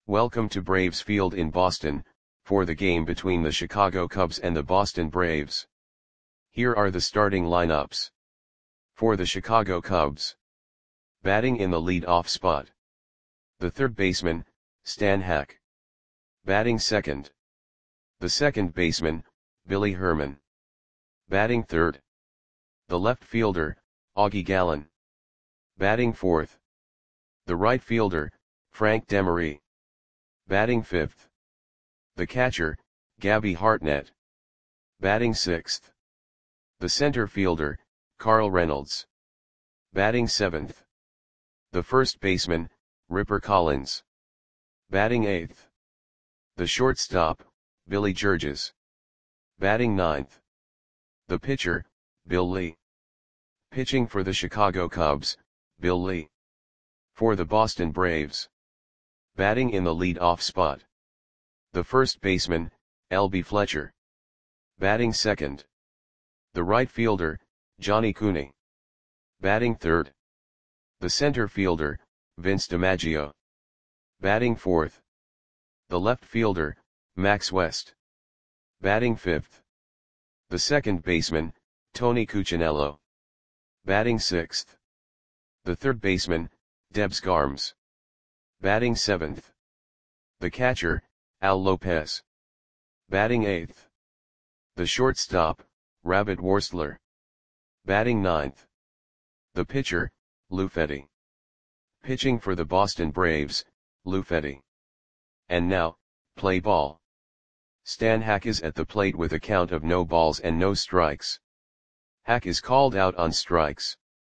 Welcome to Braves Field in Boston, for the game between the Chicago Cubs and the Boston Braves. Here are the starting lineups. For the Chicago Cubs. Batting in the lead-off spot. The third baseman, Stan Hack. Batting second. The second baseman, Billy Herman. Batting third. The left fielder, Augie Gallen. Batting fourth. The right fielder, Frank Demery. Batting fifth. The catcher, Gabby Hartnett. Batting sixth. The center fielder, Carl Reynolds. Batting seventh. The first baseman, Ripper Collins. Batting eighth. The shortstop, Billy Georges. Batting ninth. The pitcher, Bill Lee. Pitching for the Chicago Cubs, Bill Lee. For the Boston Braves. Batting in the lead-off spot. The first baseman, L.B. Fletcher. Batting second. The right fielder, Johnny Cooney. Batting third. The center fielder, Vince DiMaggio. Batting fourth. The left fielder, Max West. Batting fifth. The second baseman, Tony Cuccinello. Batting sixth. The third baseman, Debs Garms. Batting seventh. The catcher, Al Lopez. Batting eighth. The shortstop, Rabbit Worstler. Batting ninth. The pitcher, Lou Fetty. Pitching for the Boston Braves, Lou Fetty. And now, play ball. Stan Hack is at the plate with a count of no balls and no strikes. Hack is called out on strikes.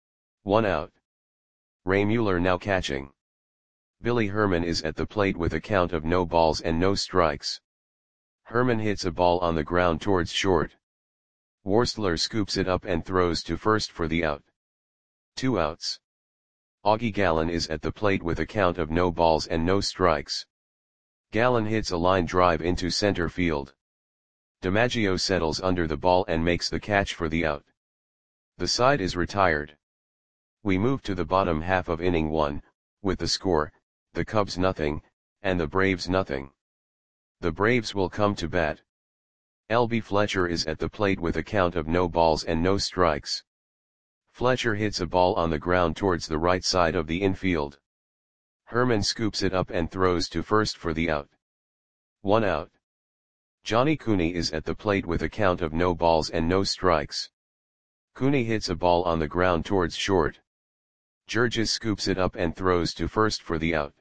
1 out. Ray Mueller now catching. Billy Herman is at the plate with a count of no balls and no strikes. Herman hits a ball on the ground towards short. Worstler scoops it up and throws to first for the out. 2 outs. Augie Gallen is at the plate with a count of no balls and no strikes. Gallen hits a line drive into center field. DiMaggio settles under the ball and makes the catch for the out. The side is retired. We move to the bottom half of inning 1, with the score, the Cubs nothing, and the Braves nothing. The Braves will come to bat. L.B. Fletcher is at the plate with a count of no balls and no strikes. Fletcher hits a ball on the ground towards the right side of the infield. Herman scoops it up and throws to first for the out. 1 out. Johnny Cooney is at the plate with a count of no balls and no strikes. Cooney hits a ball on the ground towards short. Georges scoops it up and throws to first for the out.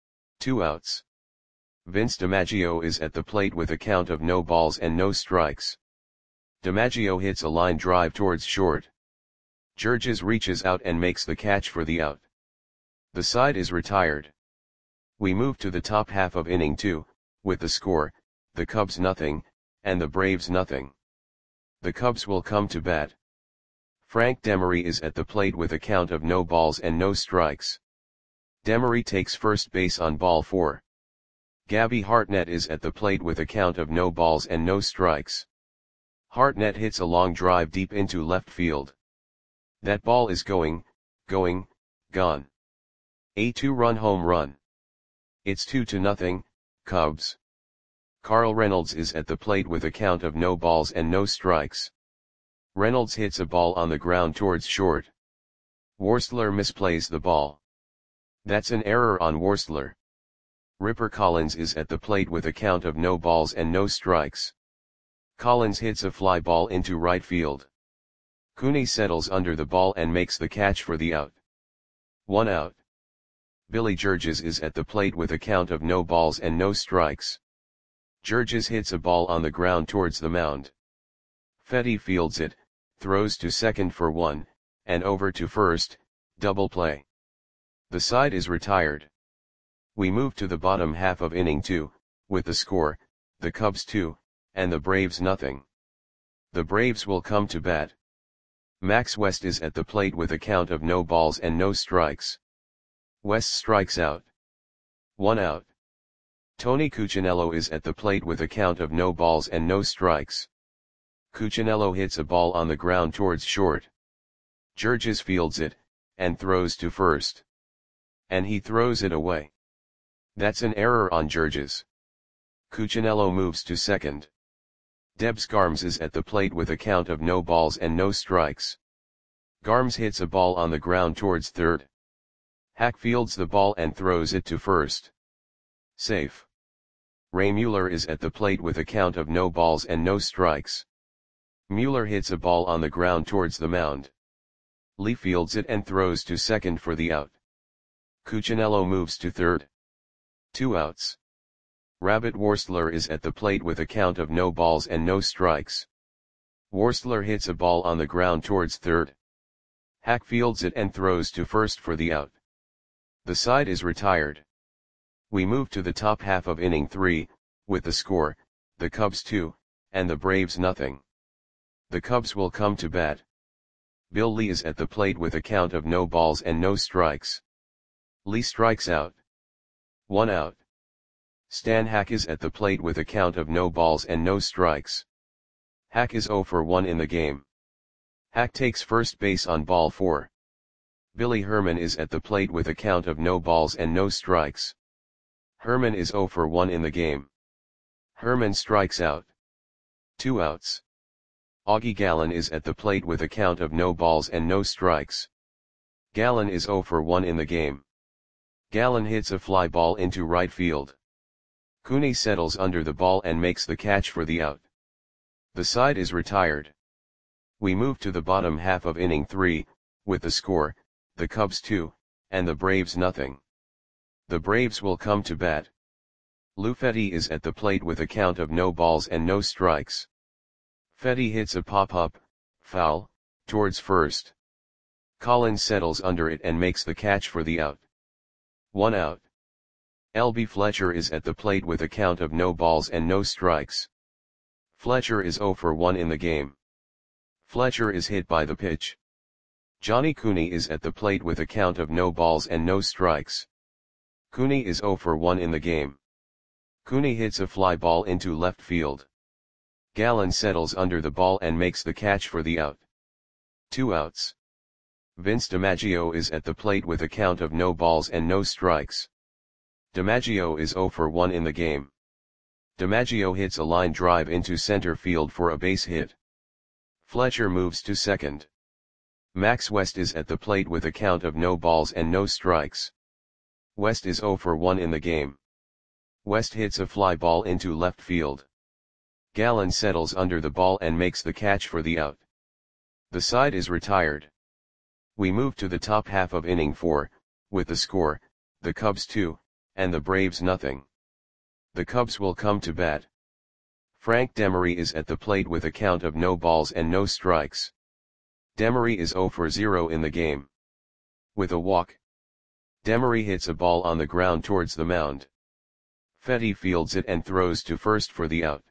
2 outs. Vince DiMaggio is at the plate with a count of no balls and no strikes. DiMaggio hits a line drive towards short. Georges reaches out and makes the catch for the out. The side is retired. We move to the top half of inning 2, with the score, the Cubs nothing, and the Braves nothing. The Cubs will come to bat. Frank Demery is at the plate with a count of no balls and no strikes. Demery takes first base on ball 4. Gabby Hartnett is at the plate with a count of no balls and no strikes. Hartnett hits a long drive deep into left field. That ball is gone. A 2-run home run. It's 2-0, Cubs. Carl Reynolds is at the plate with a count of no balls and no strikes. Reynolds hits a ball on the ground towards short. Worstler misplays the ball. That's an error on Worstler. Ripper Collins is at the plate with a count of no balls and no strikes. Collins hits a fly ball into right field. Cooney settles under the ball and makes the catch for the out. 1 out. Billy Georges is at the plate with a count of no balls and no strikes. Georges hits a ball on the ground towards the mound. Fetty fields it, throws to second for 1, and over to first, double play. The side is retired. We move to the bottom half of inning 2, with the score, the Cubs 2, and the Braves nothing. The Braves will come to bat. Max West is at the plate with a count of no balls and no strikes. West strikes out. 1 out. Tony Cuccinello is at the plate with a count of no balls and no strikes. Cuccinello hits a ball on the ground towards short. Georges fields it, and throws to first. And he throws it away. That's an error on Georges. Cuccinello moves to second. Debs Garms is at the plate with a count of no balls and no strikes. Garms hits a ball on the ground towards third. Hack fields the ball and throws it to first. Safe. Ray Mueller is at the plate with a count of no balls and no strikes. Mueller hits a ball on the ground towards the mound. Lee fields it and throws to second for the out. Cuccinello moves to third. 2 outs. Rabbit Worstler is at the plate with a count of no balls and no strikes. Worstler hits a ball on the ground towards third. Hack fields it and throws to first for the out. The side is retired. We move to the top half of inning 3, with the score, the Cubs 2, and the Braves nothing. The Cubs will come to bat. Bill Lee is at the plate with a count of no balls and no strikes. Lee strikes out. 1 out. Stan Hack is at the plate with a count of no balls and no strikes. Hack is 0 for 1 in the game. Hack takes first base on ball 4. Billy Herman is at the plate with a count of no balls and no strikes. Herman is 0 for 1 in the game. Herman strikes out. 2 outs. Augie Gallen is at the plate with a count of no balls and no strikes. Gallen is 0 for 1 in the game. Gallen hits a fly ball into right field. Cooney settles under the ball and makes the catch for the out. The side is retired. We move to the bottom half of inning 3, with the score, the Cubs 2, and the Braves nothing. The Braves will come to bat. Lou Fetty is at the plate with a count of no balls and no strikes. Fetty hits a pop-up, foul, towards first. Collins settles under it and makes the catch for the out. 1 out. L.B. Fletcher is at the plate with a count of no balls and no strikes. Fletcher is 0 for 1 in the game. Fletcher is hit by the pitch. Johnny Cooney is at the plate with a count of no balls and no strikes. Cooney is 0 for 1 in the game. Cooney hits a fly ball into left field. Gallen settles under the ball and makes the catch for the out. 2 outs. Vince DiMaggio is at the plate with a count of no balls and no strikes. DiMaggio is 0 for 1 in the game. DiMaggio hits a line drive into center field for a base hit. Fletcher moves to second. Max West is at the plate with a count of no balls and no strikes. West is 0 for 1 in the game. West hits a fly ball into left field. Gallen settles under the ball and makes the catch for the out. The side is retired. We move to the top half of inning 4, with the score, the Cubs 2, and the Braves nothing. The Cubs will come to bat. Frank Demery is at the plate with a count of no balls and no strikes. Demery is 0 for 0 in the game. With a walk. Demery hits a ball on the ground towards the mound. Fetty fields it and throws to first for the out.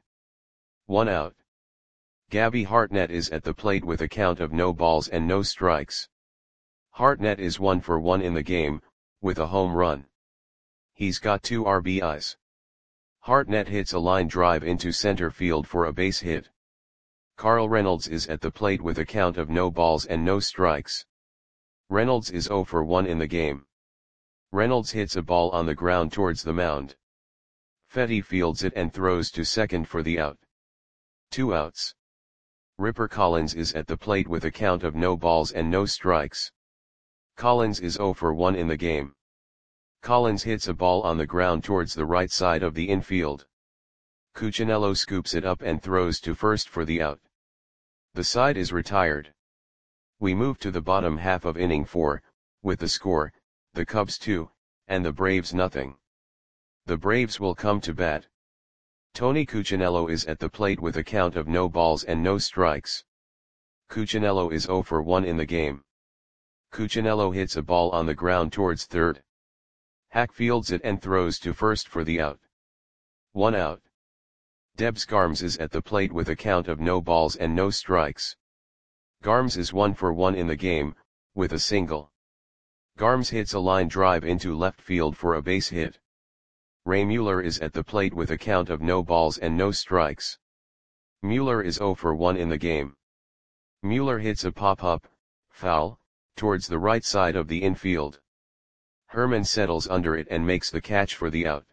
1 out. Gabby Hartnett is at the plate with a count of no balls and no strikes. Hartnett is 1 for 1 in the game, with a home run. He's got 2 RBIs. Hartnett hits a line drive into center field for a base hit. Carl Reynolds is at the plate with a count of no balls and no strikes. Reynolds is 0 for 1 in the game. Reynolds hits a ball on the ground towards the mound. Fetty fields it and throws to second for the out. 2 outs. Ripper Collins is at the plate with a count of no balls and no strikes. Collins is 0 for 1 in the game. Collins hits a ball on the ground towards the right side of the infield. Cuccinello scoops it up and throws to first for the out. The side is retired. We move to the bottom half of inning 4, with the score, the Cubs 2, and the Braves nothing. The Braves will come to bat. Tony Cuccinello is at the plate with a count of no balls and no strikes. Cuccinello is 0 for 1 in the game. Cuccinello hits a ball on the ground towards third. Hack fields it and throws to first for the out. 1 out. Debs Garms is at the plate with a count of no balls and no strikes. Garms is 1 for 1 in the game, with a single. Garms hits a line drive into left field for a base hit. Ray Mueller is at the plate with a count of no balls and no strikes. Mueller is 0 for 1 in the game. Mueller hits a pop-up, foul, towards the right side of the infield. Herman settles under it and makes the catch for the out.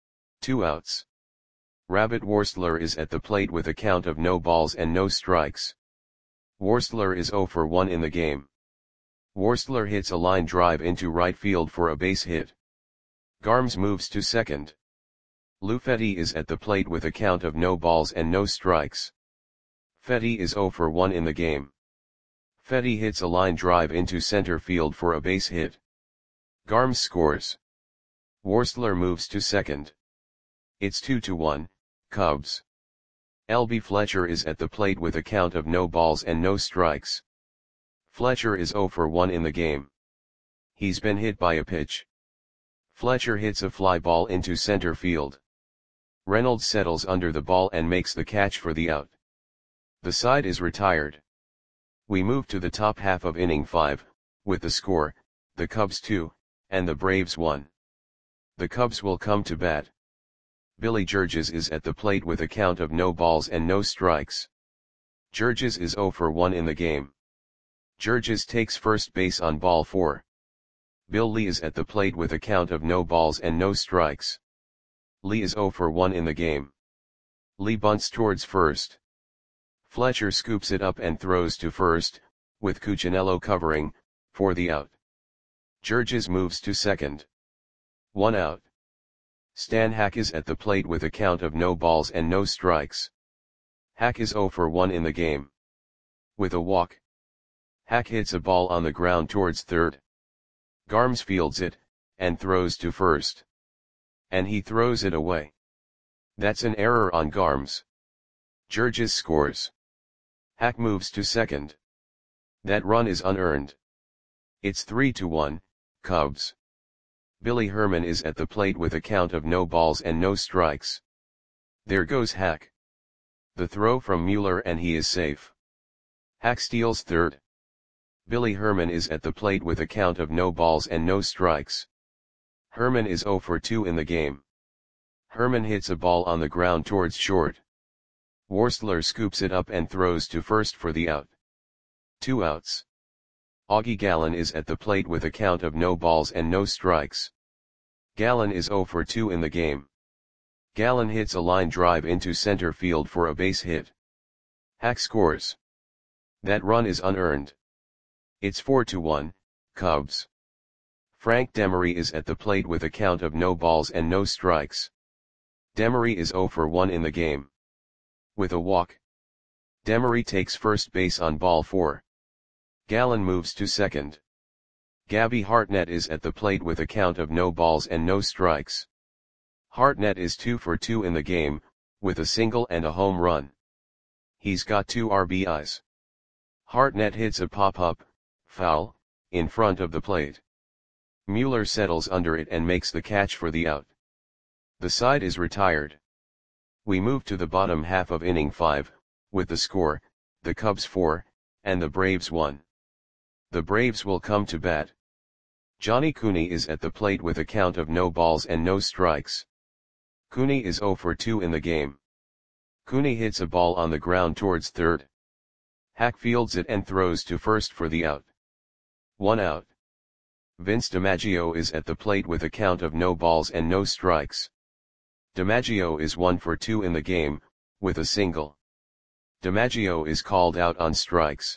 2 outs. Rabbit Worstler is at the plate with a count of no balls and no strikes. Worstler is 0 for 1 in the game. Worstler hits a line drive into right field for a base hit. Garms moves to second. Lou Fetty is at the plate with a count of no balls and no strikes. Fetty is 0 for 1 in the game. Fetty hits a line drive into center field for a base hit. Garms scores. Worstler moves to second. It's 2-1, Cubs. L.B. Fletcher is at the plate with a count of no balls and no strikes. Fletcher is 0 for 1 in the game. He's been hit by a pitch. Fletcher hits a fly ball into center field. Reynolds settles under the ball and makes the catch for the out. The side is retired. We move to the top half of inning 5, with the score, the Cubs 2, and the Braves 1. The Cubs will come to bat. Billy Georges is at the plate with a count of no balls and no strikes. Georges is 0 for 1 in the game. Georges takes first base on ball 4. Bill Lee is at the plate with a count of no balls and no strikes. Lee is 0 for 1 in the game. Lee bunts towards first. Fletcher scoops it up and throws to first, with Cuccinello covering, for the out. Georges moves to second. 1 out. Stan Hack is at the plate with a count of no balls and no strikes. Hack is 0 for 1 in the game. With a walk. Hack hits a ball on the ground towards third. Garms fields it, and throws to first. And he throws it away. That's an error on Garms. Georges scores. Hack moves to second. That run is unearned. It's 3-1, Cubs. Billy Herman is at the plate with a count of no balls and no strikes. There goes Hack. The throw from Mueller and he is safe. Hack steals third. Billy Herman is at the plate with a count of no balls and no strikes. Herman is 0 for 2 in the game. Herman hits a ball on the ground towards short. Worstler scoops it up and throws to first for the out. 2 outs. Augie Gallen is at the plate with a count of no balls and no strikes. Gallen is 0 for 2 in the game. Gallen hits a line drive into center field for a base hit. Hack scores. That run is unearned. It's 4-1, Cubs. Frank Demery is at the plate with a count of no balls and no strikes. Demery is 0 for 1 in the game. With a walk. Demery takes first base on ball 4. Gallen moves to second. Gabby Hartnett is at the plate with a count of no balls and no strikes. Hartnett is 2 for 2 in the game, with a single and a home run. He's got 2 RBIs. Hartnett hits a pop-up, foul, in front of the plate. Mueller settles under it and makes the catch for the out. The side is retired. We move to the bottom half of inning 5, with the score, the Cubs 4, and the Braves 1. The Braves will come to bat. Johnny Cooney is at the plate with a count of no balls and no strikes. Cooney is 0 for 2 in the game. Cooney hits a ball on the ground towards third. Hack fields it and throws to first for the out. 1 out. Vince DiMaggio is at the plate with a count of no balls and no strikes. DiMaggio is 1 for 2 in the game, with a single. DiMaggio is called out on strikes.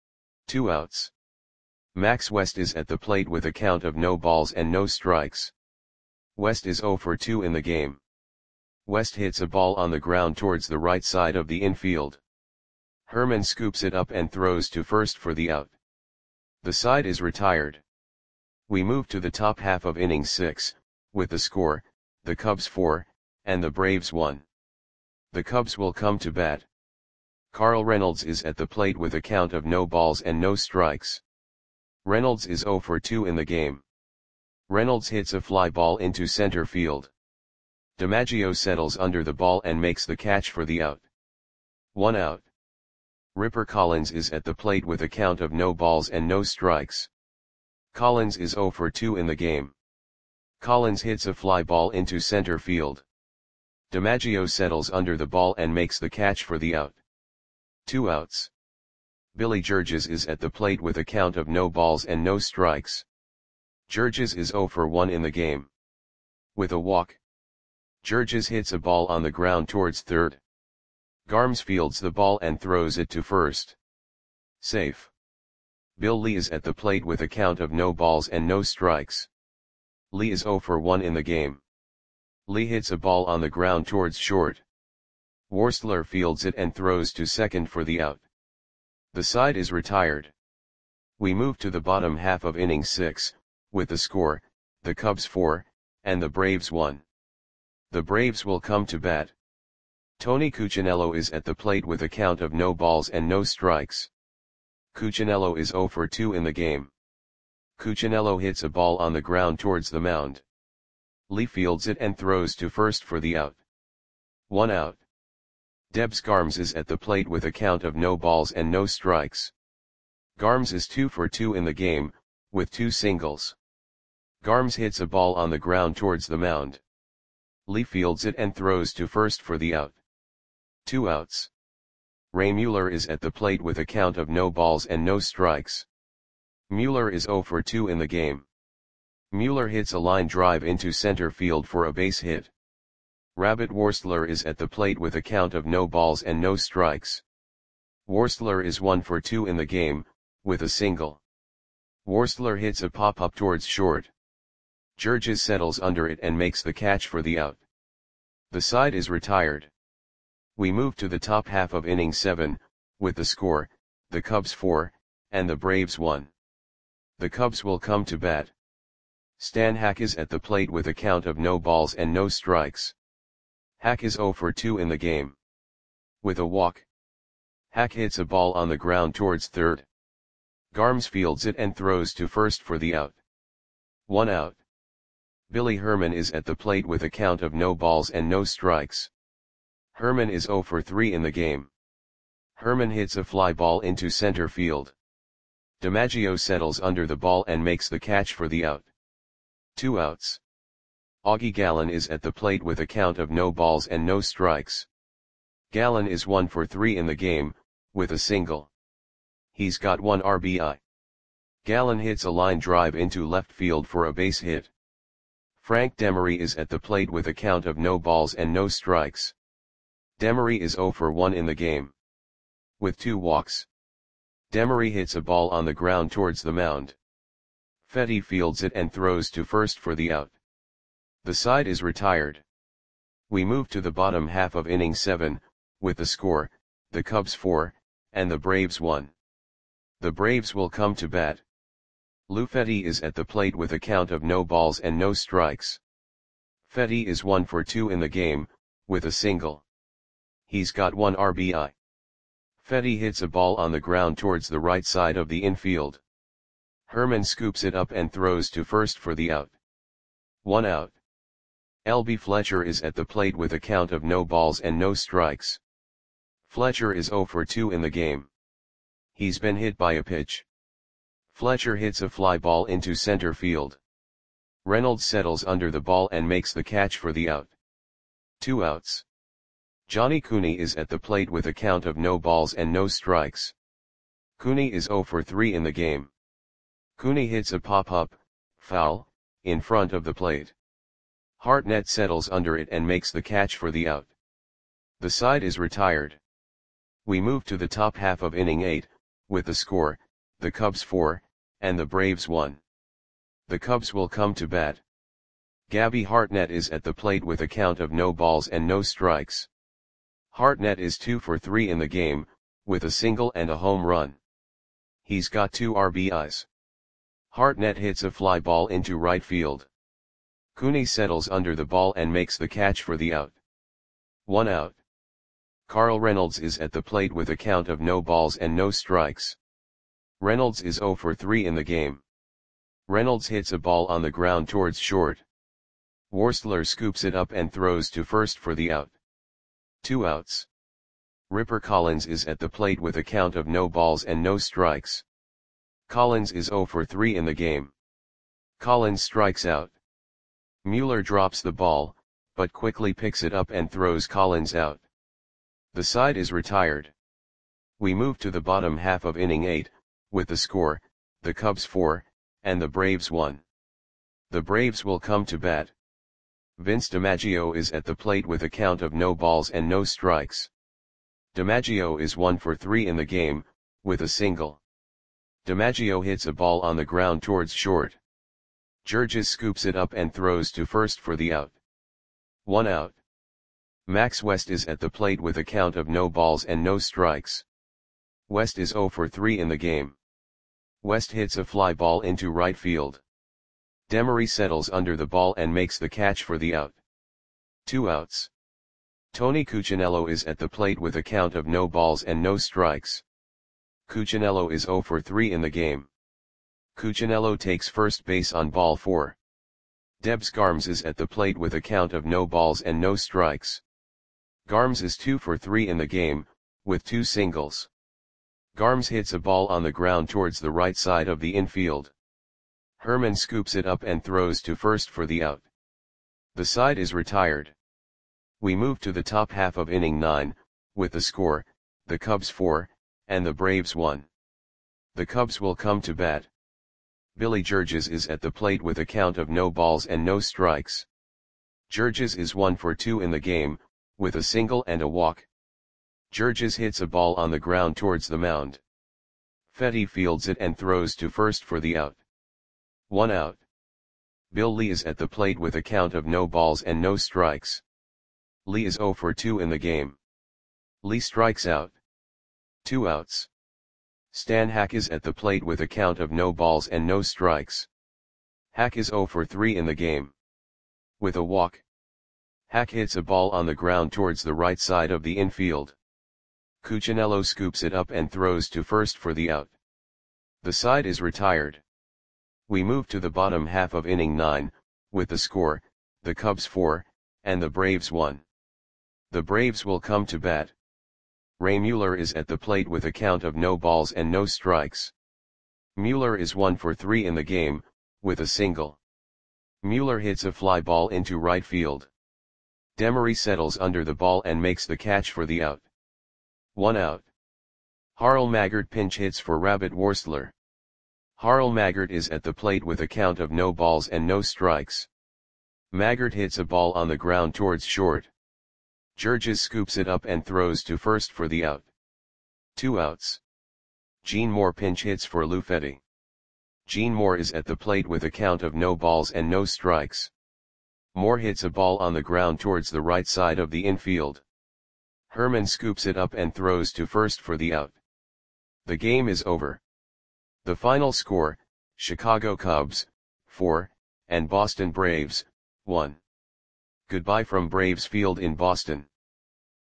2 outs. Max West is at the plate with a count of no balls and no strikes. West is 0 for 2 in the game. West hits a ball on the ground towards the right side of the infield. Herman scoops it up and throws to first for the out. The side is retired. We move to the top half of inning 6, with the score, the Cubs 4, and the Braves 1. The Cubs will come to bat. Carl Reynolds is at the plate with a count of no balls and no strikes. Reynolds is 0 for 2 in the game. Reynolds hits a fly ball into center field. DiMaggio settles under the ball and makes the catch for the out. 1 out. Ripper Collins is at the plate with a count of no balls and no strikes. Collins is 0 for 2 in the game. Collins hits a fly ball into center field. DiMaggio settles under the ball and makes the catch for the out. 2 outs. Billy Georges is at the plate with a count of no balls and no strikes. Jurges is 0 for 1 in the game. With a walk, Jurges hits a ball on the ground towards third. Garms fields the ball and throws it to first. Safe. Bill Lee is at the plate with a count of no balls and no strikes. Lee is 0 for 1 in the game. Lee hits a ball on the ground towards short. Worstler fields it and throws to second for the out. The side is retired. We move to the bottom half of inning 6, with the score, the Cubs 4, and the Braves 1. The Braves will come to bat. Tony Cuccinello is at the plate with a count of no balls and no strikes. Cuccinello is 0 for 2 in the game. Cuccinello hits a ball on the ground towards the mound. Lee fields it and throws to first for the out. 1 out. Debs Garms is at the plate with a count of no balls and no strikes. Garms is 2 for 2 in the game, with 2 singles. Garms hits a ball on the ground towards the mound. Lee fields it and throws to first for the out. 2 outs. Ray Mueller is at the plate with a count of no balls and no strikes. Mueller is 0 for 2 in the game. Mueller hits a line drive into center field for a base hit. Rabbit Worstler is at the plate with a count of no balls and no strikes. Worstler is 1 for 2 in the game, with a single. Worstler hits a pop-up towards short. Jurges settles under it and makes the catch for the out. The side is retired. We move to the top half of inning 7, with the score, the Cubs 4, and the Braves 1. The Cubs will come to bat. Stan Hack is at the plate with a count of no balls and no strikes. Hack is 0 for 2 in the game. With a walk, Hack hits a ball on the ground towards third. Garms fields it and throws to first for the out. 1 out. Billy Herman is at the plate with a count of no balls and no strikes. Herman is 0 for 3 in the game. Herman hits a fly ball into center field. DiMaggio settles under the ball and makes the catch for the out. 2 outs. Augie Gallen is at the plate with a count of no balls and no strikes. Gallen is 1 for 3 in the game, with a single. He's got 1 RBI. Gallen hits a line drive into left field for a base hit. Frank Demery is at the plate with a count of no balls and no strikes. Demery is 0 for 1 in the game. With 2 walks, Demery hits a ball on the ground towards the mound. Fetty fields it and throws to first for the out. The side is retired. We move to the bottom half of inning 7, with the score, the Cubs 4, and the Braves 1. The Braves will come to bat. Lou Fetty is at the plate with a count of no balls and no strikes. Fetty is 1 for 2 in the game, with a single. He's got 1 RBI. Fetty hits a ball on the ground towards the right side of the infield. Herman scoops it up and throws to first for the out. 1 out. L.B. Fletcher is at the plate with a count of no balls and no strikes. Fletcher is 0 for 2 in the game. He's been hit by a pitch. Fletcher hits a fly ball into center field. Reynolds settles under the ball and makes the catch for the out. 2 outs. Johnny Cooney is at the plate with a count of no balls and no strikes. Cooney is 0 for 3 in the game. Cooney hits a pop-up, foul, in front of the plate. Hartnett settles under it and makes the catch for the out. The side is retired. We move to the top half of inning 8, with the score, the Cubs 4, and the Braves 1. The Cubs will come to bat. Gabby Hartnett is at the plate with a count of no balls and no strikes. Hartnett is 2 for 3 in the game, with a single and a home run. He's got 2 RBIs. Hartnett hits a fly ball into right field. Cooney settles under the ball and makes the catch for the out. 1 out. Carl Reynolds is at the plate with a count of no balls and no strikes. Reynolds is 0 for 3 in the game. Reynolds hits a ball on the ground towards short. Worstler scoops it up and throws to first for the out. 2 outs. Ripper Collins is at the plate with a count of no balls and no strikes. Collins is 0 for 3 in the game. Collins strikes out. Mueller drops the ball, but quickly picks it up and throws Collins out. The side is retired. We move to the bottom half of inning 8, with the score, the Cubs 4, and the Braves 1. The Braves will come to bat. Vince DiMaggio is at the plate with a count of no balls and no strikes. DiMaggio is 1 for 3 in the game, with a single. DiMaggio hits a ball on the ground towards short. Georges scoops it up and throws to first for the out. 1 out. Max West is at the plate with a count of no balls and no strikes. West is 0 for 3 in the game. West hits a fly ball into right field. Demery settles under the ball and makes the catch for the out. 2 outs. Tony Cuccinello is at the plate with a count of no balls and no strikes. Cuccinello is 0 for 3 in the game. Cuccinello takes first base on ball 4. Debs Garms is at the plate with a count of no balls and no strikes. Garms is 2 for 3 in the game, with 2 singles. Garms hits a ball on the ground towards the right side of the infield. Herman scoops it up and throws to first for the out. The side is retired. We move to the top half of inning 9, with the score, the Cubs 4, and the Braves 1. The Cubs will come to bat. Billy Georges is at the plate with a count of no balls and no strikes. Georges is 1 for 2 in the game, with a single and a walk. Georges hits a ball on the ground towards the mound. Fetty fields it and throws to first for the out. 1 out. Bill Lee is at the plate with a count of no balls and no strikes. Lee is 0 for 2 in the game. Lee strikes out. 2 outs. Stan Hack is at the plate with a count of no balls and no strikes. Hack is 0 for 3 in the game. With a walk. Hack hits a ball on the ground towards the right side of the infield. Cuccinello scoops it up and throws to first for the out. The side is retired. We move to the bottom half of inning 9, with the score, the Cubs 4, and the Braves 1. The Braves will come to bat. Ray Mueller is at the plate with a count of no balls and no strikes. Mueller is 1 for 3 in the game, with a single. Mueller hits a fly ball into right field. Demery settles under the ball and makes the catch for the out. 1 out. Harl Maggard pinch hits for Rabbit Worsler. Harl Maggard is at the plate with a count of no balls and no strikes. Maggard hits a ball on the ground towards short. Georges scoops it up and throws to first for the out. 2 outs. Gene Moore pinch hits for Lou Fetty. Gene Moore is at the plate with a count of no balls and no strikes. Moore hits a ball on the ground towards the right side of the infield. Herman scoops it up and throws to first for the out. The game is over. The final score, Chicago Cubs, 4, and Boston Braves, 1. Goodbye from Braves Field in Boston.